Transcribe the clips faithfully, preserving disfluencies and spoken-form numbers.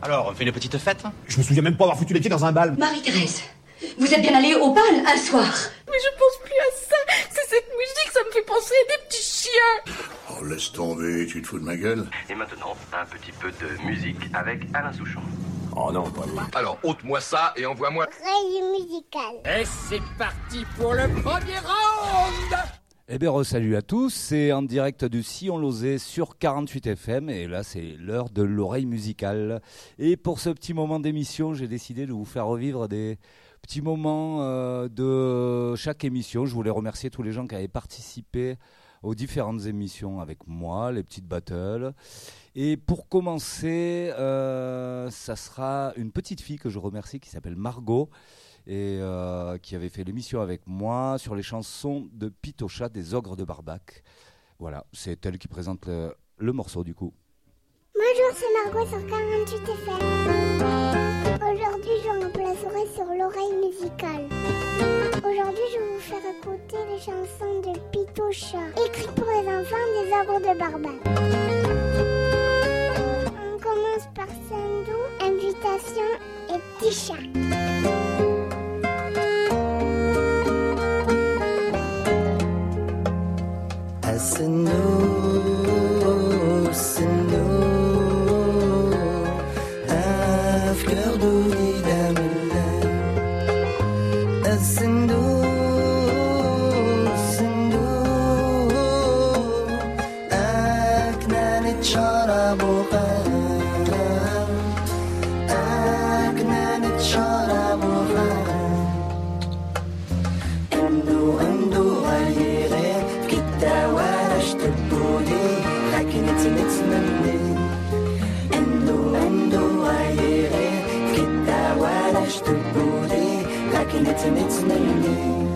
Alors, on fait une petite fête? Je me souviens même pas avoir foutu les pieds dans un bal. Marie-Thérèse, vous êtes bien allée au bal un soir? Mais je pense plus à ça. C'est cette musique, ça me fait penser à des petits chiens. Oh, laisse tomber, tu te fous de ma gueule? Et maintenant, un petit peu de musique avec Alain Souchon. Oh non, pas lui. Alors, ôte-moi ça et envoie-moi... Oreille musicale. Et c'est parti pour le premier round. Eh bien, re-salut à tous, c'est en direct du Sillon-Lauzet sur quarante-huit F M et là c'est l'heure de l'oreille musicale. Et pour ce petit moment d'émission, j'ai décidé de vous faire revivre des petits moments euh, de chaque émission. Je voulais remercier tous les gens qui avaient participé aux différentes émissions avec moi, les petites battles. Et pour commencer, euh, ça sera une petite fille que je remercie qui s'appelle Margot et euh, qui avait fait l'émission avec moi sur les chansons de Pitocha des Ogres de Barbac. Voilà, c'est elle qui présente le, le morceau du coup. Bonjour, c'est Margot sur quarante-huit F M. Aujourd'hui, je remplacerai sur l'oreille musicale. Aujourd'hui, je vais vous faire écouter les chansons de Pitocha, écrites pour les enfants des Ogres de Barbac. On commence par Sandou, Invitation et Petit Chat. Sendo, sendo, afkar dudi damilla. Sendo, sendo, aknan tsharabu qam, aknan tsharabu qam. Endo, endo غيري كتاوى تبولي لكن تمتمني اندو اندو غيري كدا ولاش تبولي لكن تمتمني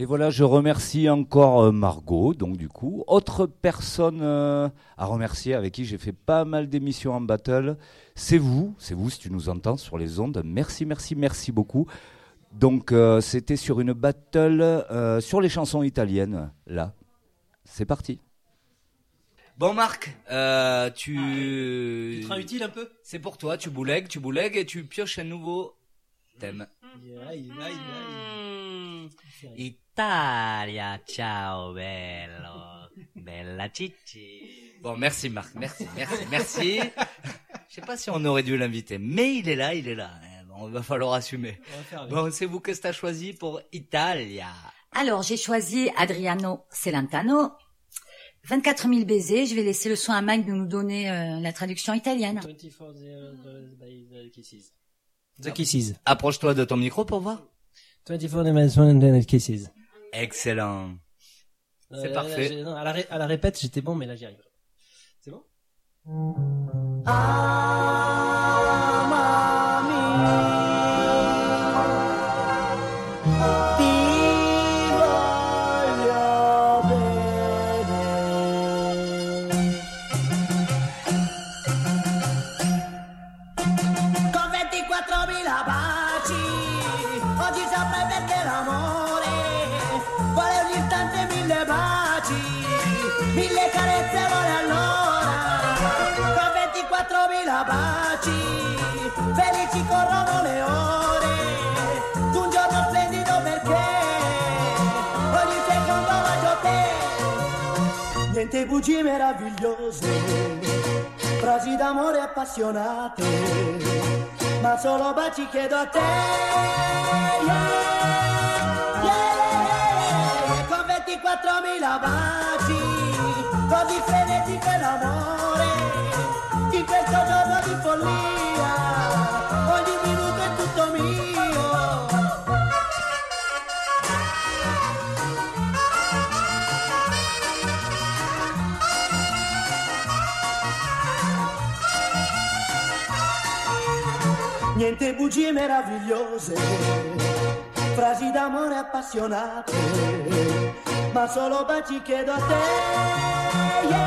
Et voilà, je remercie encore Margot, donc du coup. Autre personne euh, à remercier avec qui j'ai fait pas mal d'émissions en battle, c'est vous, c'est vous si tu nous entends sur les ondes. Merci, merci, merci beaucoup. Donc euh, c'était sur une battle euh, sur les chansons italiennes, là. C'est parti. Bon Marc, euh, tu... Tu te rends utile un peu ? C'est pour toi, tu boulègues, tu boulègues et tu pioches un nouveau thème. Aïe, aïe, aïe. Italia, ciao bello, bella Cici. Bon, merci Marc, merci, merci, merci. Je sais pas si on aurait dû l'inviter, mais il est là, il est là. Bon, il va falloir assumer. Bon, c'est vous qu'est-ce que t'as choisi pour Italia? Alors, j'ai choisi Adriano Celentano. vingt-quatre mille baisers. Je vais laisser le soin à Mike de nous donner euh, la traduction italienne. vingt-quatre by the kisses. The kisses. Approche-toi de ton micro pour voir. vingt-quatre by the kisses. Excellent. C'est euh, parfait. Là, non, à, la ré- à la répète, j'étais bon, mais là, j'y arrive. C'est bon? Mille carezze vuole allora, con ventiquattromila baci, felici corrono le ore, un giorno splendido perché ogni secondo bacio te, niente bugie meravigliose, frasi d'amore appassionate, ma solo baci chiedo a te, yeah, yeah, con ventiquattromila baci, così frenetico è l'amore, in questo giorno di follia, ogni minuto è tutto mio. Niente bugie meravigliose, frasi d'amore appassionate, ma solo baci chiedo a te, yeah,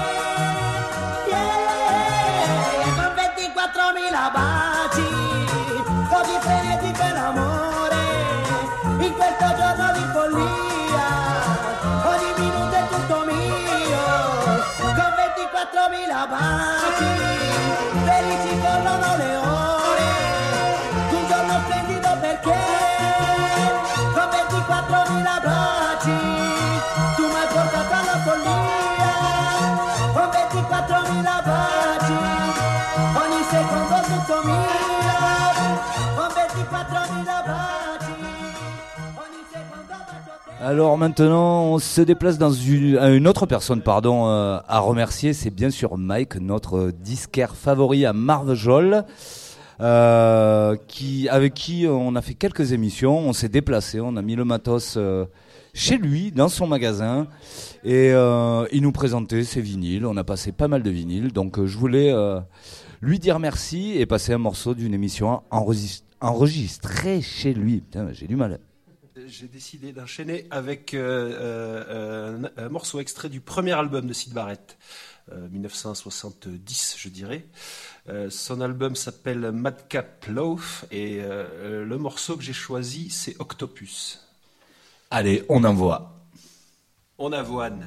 yeah, con ventiquattromila baci, così frenetico è l'amore, in questo giorno di follia, ogni minuto è tutto mio, con ventiquattromila baci, felici corrono le ore, un giorno splendido perché, con ventiquattromila baci, tu mi hai portato alla follia, con ventiquattromila baci, ogni secondo tutto mio, con ventiquattromila baci, ogni secondo bacio te. Alors maintenant, on se déplace dans une, une autre personne pardon, euh, à remercier, c'est bien sûr Mike, notre disquaire favori à Marvejols. Euh, qui, avec qui on a fait quelques émissions, on s'est déplacé, on a mis le matos euh, chez lui, dans son magasin, et euh, il nous présentait ses vinyles, on a passé pas mal de vinyles, donc euh, je voulais euh, lui dire merci et passer un morceau d'une émission enregistre- enregistrée chez lui. Putain, j'ai du mal. J'ai décidé d'enchaîner avec euh, euh, un, un morceau extrait du premier album de Syd Barrett, euh, dix-neuf cent soixante-dix je dirais. Euh, son album s'appelle Madcap Loaf et euh, le morceau que j'ai choisi c'est Octopus. Allez, on envoie. On avoine.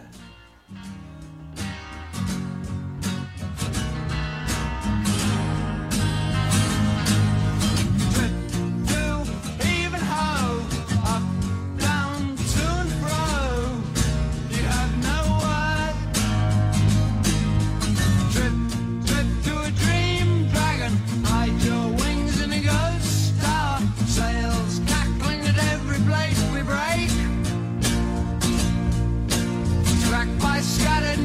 Scattered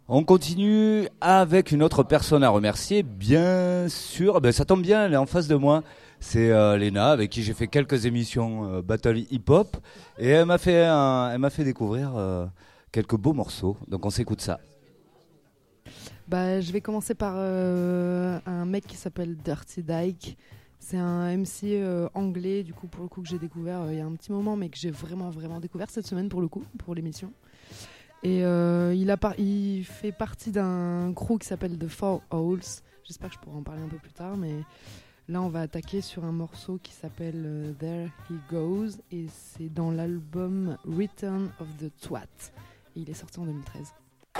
On continue avec une autre personne à remercier, bien sûr. Ben, ça tombe bien, elle est en face de moi. C'est euh, Léna, avec qui j'ai fait quelques émissions euh, Battle Hip Hop. Et elle m'a fait, un, elle m'a fait découvrir euh, quelques beaux morceaux. Donc on s'écoute ça. Bah, je vais commencer par euh, un mec qui s'appelle Dirty Dyke. C'est un M C euh, anglais, du coup, pour le coup, que j'ai découvert euh, il y a un petit moment, mais que j'ai vraiment, vraiment découvert cette semaine, pour le coup, pour l'émission. Et euh, il, a par- il fait partie d'un crew qui s'appelle The Four Owls. J'espère que je pourrai en parler un peu plus tard, mais là on va attaquer sur un morceau qui s'appelle euh, There He Goes, et c'est dans l'album Return of the Twat. Et il est sorti en deux mille treize.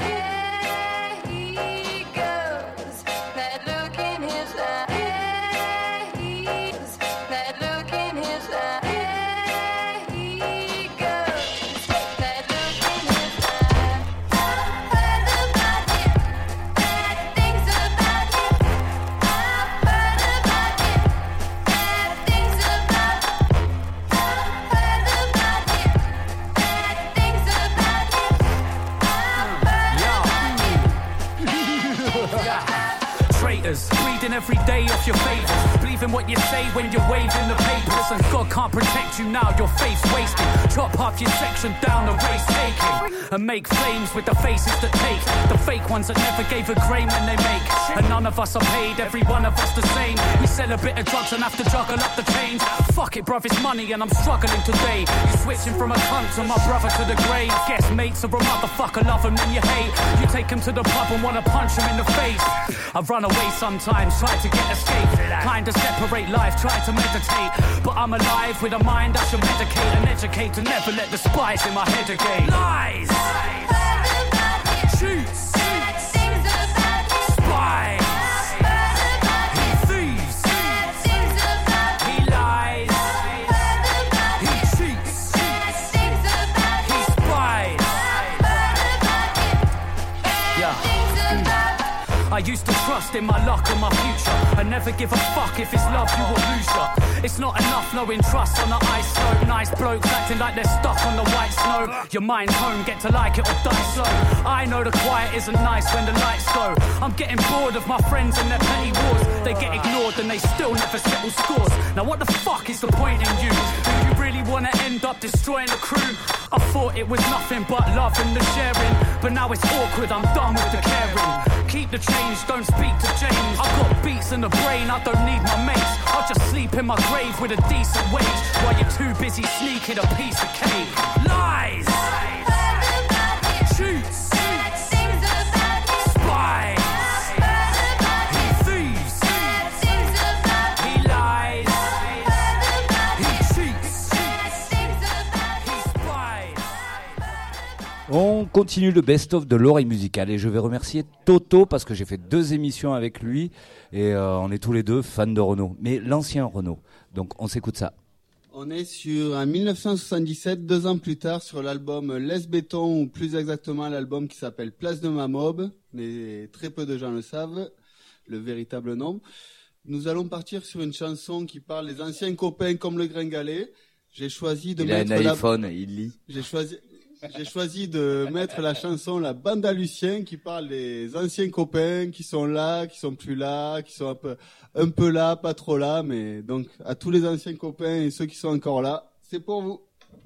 Reading every day off your favors, believing what you say when you're waving the papers, and God can't protect you now, your faith's wasted. Chop half your section down, the race taking, and make flames with the faces that take the fake ones that never gave a grain when they make. And none of us are paid, every one of us the same. We sell a bit of drugs and have to juggle up the change. Fuck it, bruv, it's money and I'm struggling today. You switching from a cunt to my brother to the grave. Guess mates are a motherfucker, love him then you hate. You take him to the pub and wanna punch him in the face. I run away sometimes, try to get escape. Kinda separate life, try to meditate. But I'm alive with a mind I should medicate and educate to never let the spice in my head again. Lies! Shoots! Spies! He thieves! He lies! He cheats! He spies! Yeah. I used to trust in my luck and my future. I never give a fuck if it's love you or lose ya. It's not enough knowing trust on the ice slope. Nice blokes acting like they're stuck on the white snow. Your mind's home, get to like it or die slow. I know the quiet isn't nice when the lights go. I'm getting bored of my friends and their petty wars. They get ignored and they still never settle scores. Now what the fuck is the point in you? Do you really wanna end up destroying the crew? I thought it was nothing but love and the sharing, but now it's awkward, I'm done with the caring. Keep the change, don't speak to James. I've got beats in the brain, I don't need my mates. I'll just sleep in my grave with a decent wage, while you're too busy sneaking a piece of cake. Lies! Shoots! Spies! He thieves! He lies! He cheats! He spies! On continue le best-of de l'oreille musicale et je vais remercier Toto parce que j'ai fait deux émissions avec lui et euh, on est tous les deux fans de Renaud, mais l'ancien Renaud. Donc on s'écoute ça. On est sur un mille neuf cent soixante-dix-sept, deux ans plus tard, sur l'album Les Béton, ou plus exactement l'album qui s'appelle Place de ma mob, mais très peu de gens le savent, le véritable nom. Nous allons partir sur une chanson qui parle des anciens copains comme le Gringalet. J'ai choisi de il mettre a un la... iPhone, il lit. J'ai choisi... J'ai choisi de mettre la chanson La Bande à Lucien qui parle des anciens copains qui sont là, qui sont plus là, qui sont un peu, un peu là, pas trop là, mais donc à tous les anciens copains et ceux qui sont encore là, c'est pour vous.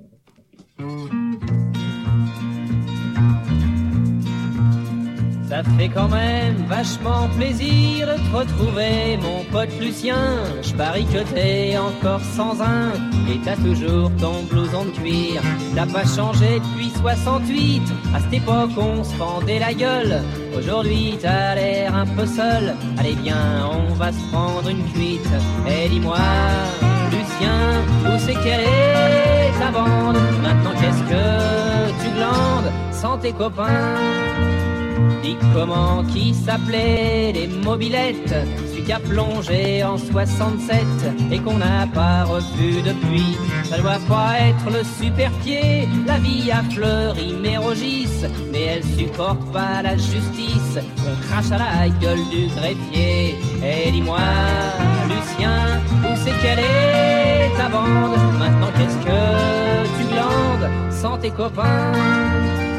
Ça fait quand même vachement plaisir de te retrouver, mon pote Lucien. Je parie que t'es encore sans un et t'as toujours ton blouson de cuir. T'as pas changé depuis soixante-huit, à cette époque on se fendait la gueule. Aujourd'hui t'as l'air un peu seul, allez viens on va se prendre une cuite. Et dis-moi Lucien, où c'est qu'elle est ta bande? Maintenant qu'est-ce que tu glandes sans tes copains? Dis comment qui s'appelait les mobilettes, celui qui a plongé en soixante-sept et qu'on n'a pas revu depuis. Ça doit pas être le super pied, la vie a fleuri Mérogis, mais elle supporte pas la justice, on crache à la gueule du greffier. Et dis-moi Lucien, où c'est qu'elle est ta bande? Maintenant qu'est-ce que tu glandes sans tes copains?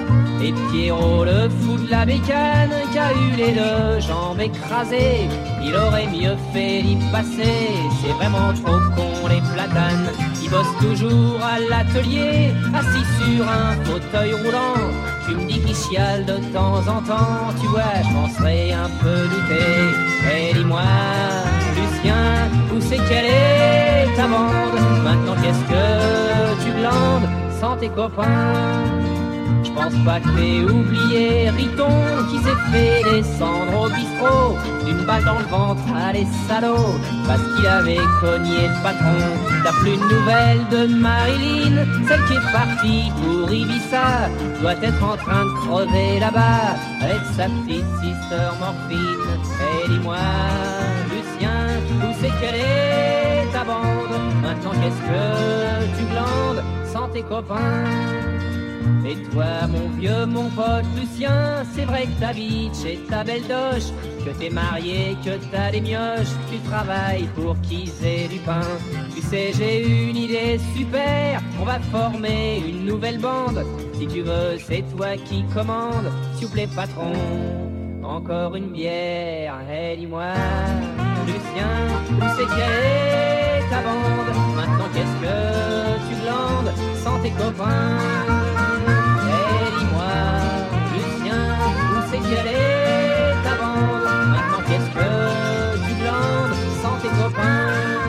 Et Pierrot le fou de la bécane qui a eu les deux jambes écrasées, il aurait mieux fait d'y passer. C'est vraiment trop con les platanes qui bossent toujours à l'atelier, assis sur un fauteuil roulant. Tu me dis qu'ils chialent de temps en temps, tu vois, je m'en serais un peu douté. Et dis-moi, Lucien, où c'est qu'elle est ta bande? Maintenant qu'est-ce que tu glandes sans tes copains? Je pense pas que t'aies oublié Riton qui s'est fait descendre au bistrot d'une balle dans le ventre, allez salaud, parce qu'il avait cogné le patron. T'as plus de nouvelles de Marilyn, celle qui est partie pour Ibiza, doit être en train de crever là-bas avec sa petite sister morphine. Et dis-moi, Lucien, où c'est qu'elle est ta bande? Maintenant qu'est-ce que tu glandes sans tes copains? Et toi, mon vieux, mon pote Lucien, c'est vrai que t'habites chez ta belle doche, que t'es marié, que t'as des mioches, tu travailles pour qu'ils aient du pain. Tu sais, j'ai une idée super, on va former une nouvelle bande. Si tu veux, c'est toi qui commandes, s'il vous plaît patron, encore une bière. Et dis-moi, Lucien, où c'est qu'elle est ta bande? Maintenant qu'est-ce que tu glandes sans tes copains? Quelle est ta bande? Maintenant qu'est-ce que tu glandes sans tes copains?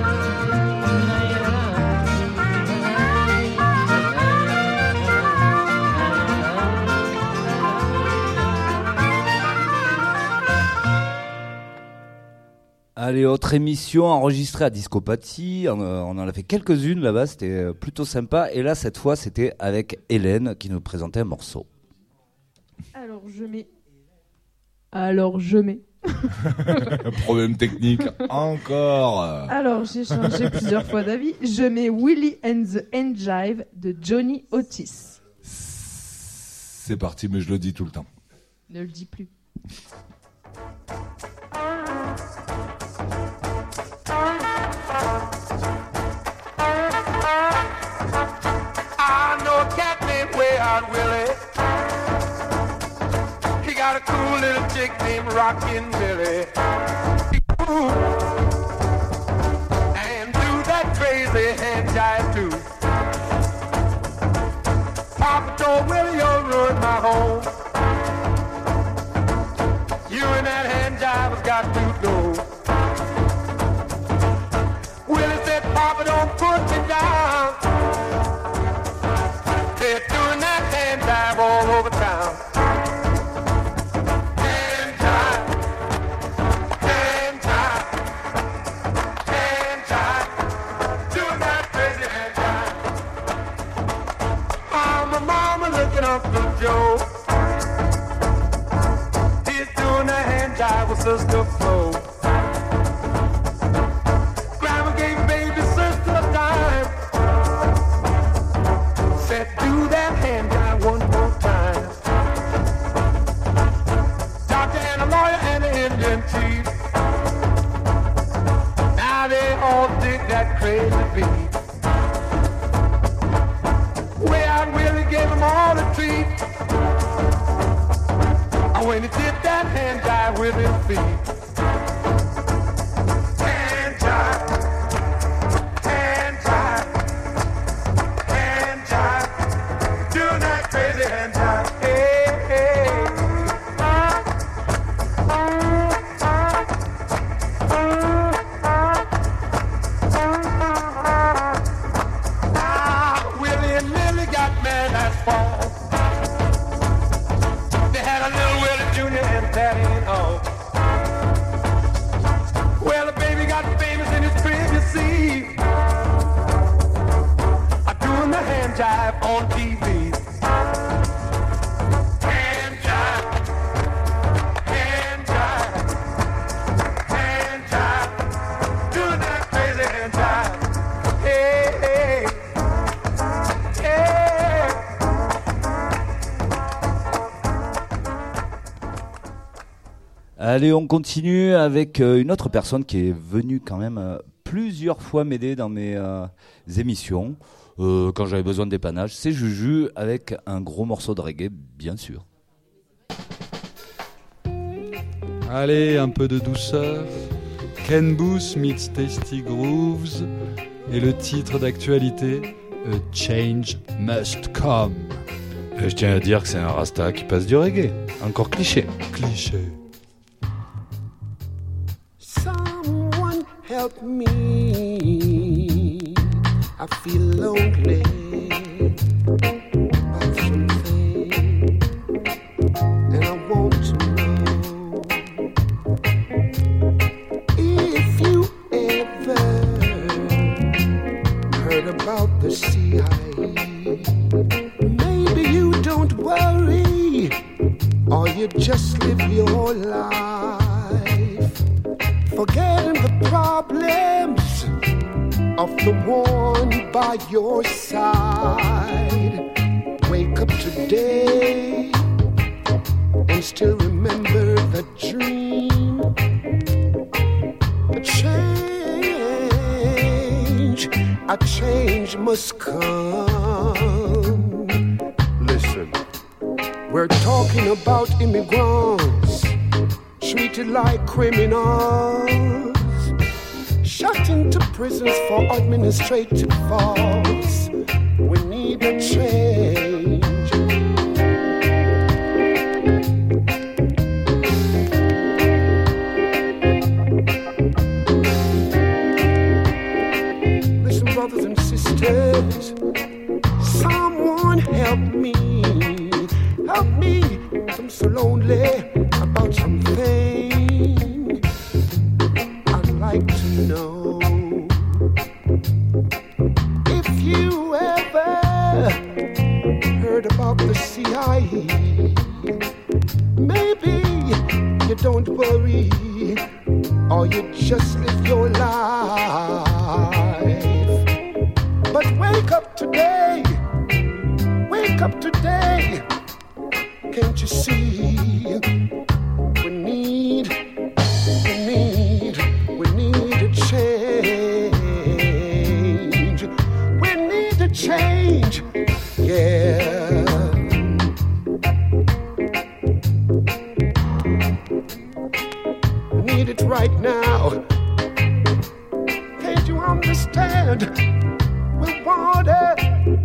Allez, autre émission enregistrée à Discopathie. On, on en a fait quelques-unes là-bas, c'était plutôt sympa. Et là, cette fois, c'était avec Hélène qui nous présentait un morceau. Alors, je mets... Alors, je mets... Problème technique, encore. Alors, j'ai changé plusieurs fois d'avis. Je mets Willie and the Enjive de Johnny Otis. C'est parti, mais je le dis tout le temps. Ne le dis plus. I know a cat named Wayward Willie. He got a cool little chick named Rockin' Billy. Ooh. And do that crazy hand jive too. Papa told Willie, you'll ruin my home. You and that hand jive has got to go. Willie said, Papa, don't put me down. They're doing that hand jive all over town. Hand jive, hand jive, hand jive, doing that crazy hand jive. Mama, mama, looking Uncle Joe. He's doing that hand jive with Sister Flo. Grandma gave baby sister a dime. Said, do that hand jive one more time. Doctor and a lawyer and an Indian chief. Now they all dig that crazy beat. Way out Willie gave them all a treat. And when he did that hand jive with his feet. Hand jive, hand jive, hand jive, doing that crazy hand jive. Hey, hey. Ah, Willie and Lily got mad last fall. They had a little Willie Junior and Daddy and all. Well, the baby got famous in his crib, you see. I'm doing the hand jive on T V. Hand jive, hand jive, hand jive, doing that crazy hand jive. Hey, hey, hey. Allez, on continue avec euh, une autre personne qui est venue quand même euh, plusieurs fois m'aider dans mes euh, émissions. euh, quand j'avais besoin de dépannage. C'est Juju avec un gros morceau de reggae, bien sûr. Allez, un peu de douceur. Ken Booth meets Tasty Grooves et le titre d'actualité, A Change Must Come. Et je tiens à dire que c'est un rasta qui passe du reggae. Encore cliché. Cliché. Someone help me. I feel lonely about something, and I want to know if you ever heard about the C I A. Maybe you don't worry, or you just live your life, forgetting the problems of the one by your side. Wake up today and still remember the dream. A change, a change must come. Listen, we're talking about immigrants treated like criminals, shut into prisons for administrative faults. We need a change. Listen, brothers and sisters, someone help me, help me. I'm so lonely about something I'd like to know. If you ever heard about the C I A, maybe you don't worry, or you just live your life. But wake up today, wake up today. Can't you see? We need, we need, we need a change. We need a change, yeah. Need it right now. Can't you understand? We want it.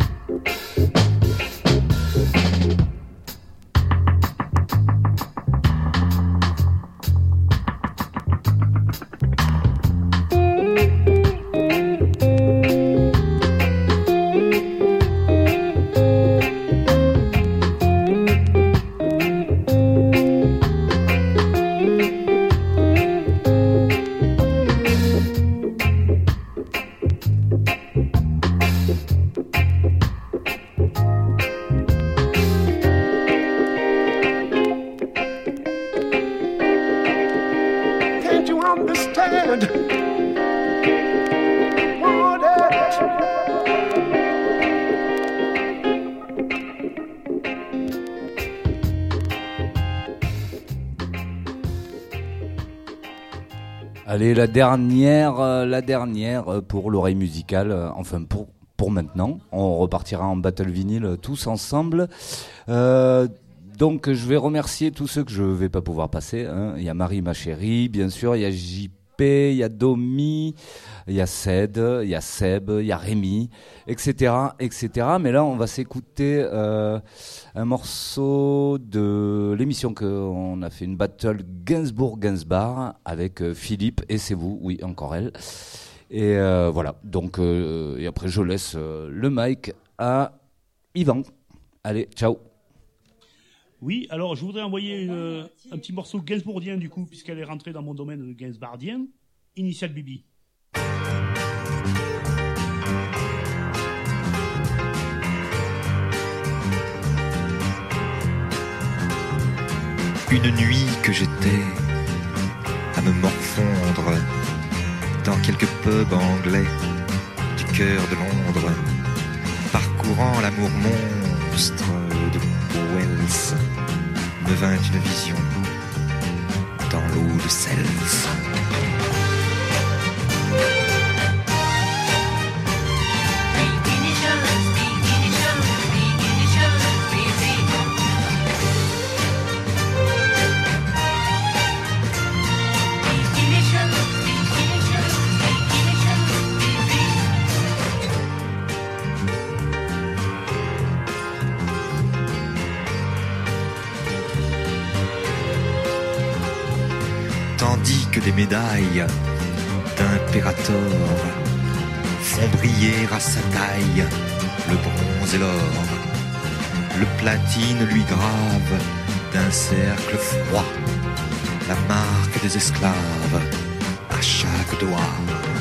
Allez, la dernière, euh, la dernière pour l'oreille musicale, euh, enfin pour, pour maintenant. On repartira en battle vinyle euh, tous ensemble. Euh, donc je vais remercier tous ceux que je vais pas pouvoir passer. Hein. Il y a Marie, ma chérie, bien sûr, il y a J P, il y a Domi, il y a Ced, il y a Seb, il y a Rémi, et cetera, et cetera. Mais là, on va s'écouter euh, un morceau de l'émission qu'on a fait, une battle Gainsbourg-Gainsbar avec euh, Philippe et c'est vous, oui, encore elle. Et euh, voilà, donc, euh, et après, je laisse euh, le mic à Yvan. Allez, ciao. Oui, alors je voudrais envoyer une, un petit morceau gainsbourdien du coup, puisqu'elle est rentrée dans mon domaine gainsbardien. Initial Bibi. Une nuit que j'étais à me morfondre dans quelques pubs anglais du cœur de Londres, parcourant l'amour monstre de Wells, me vint une vision dans l'eau de Seltz. Initial tandis que des médailles d'impérator font briller à sa taille le bronze et l'or. Le platine lui grave d'un cercle froid la marque des esclaves à chaque doigt.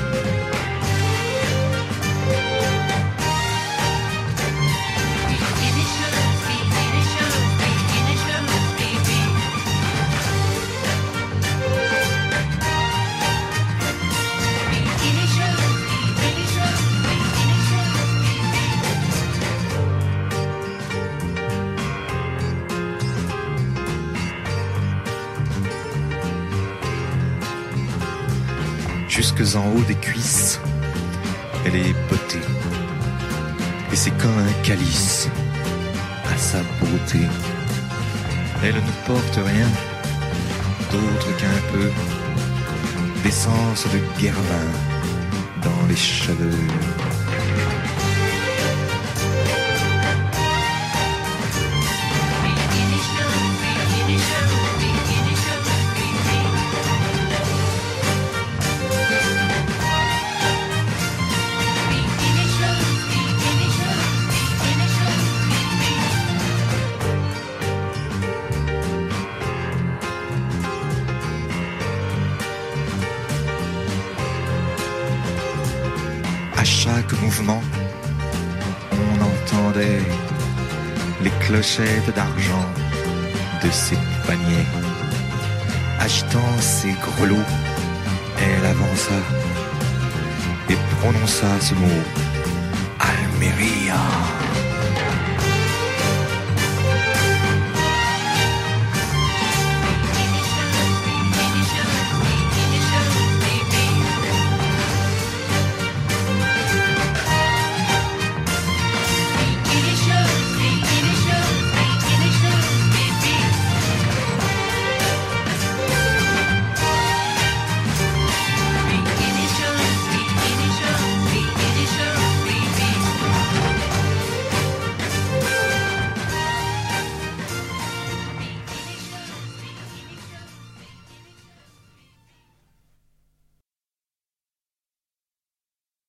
Jusque en haut des cuisses, elle est potée. Et c'est comme un calice à sa beauté. Elle ne porte rien d'autre qu'un peu d'essence de guervin dans les cheveux. À chaque mouvement, on entendait les clochettes d'argent de ses paniers. Agitant ses grelots, elle avança et prononça ce mot, Almeria.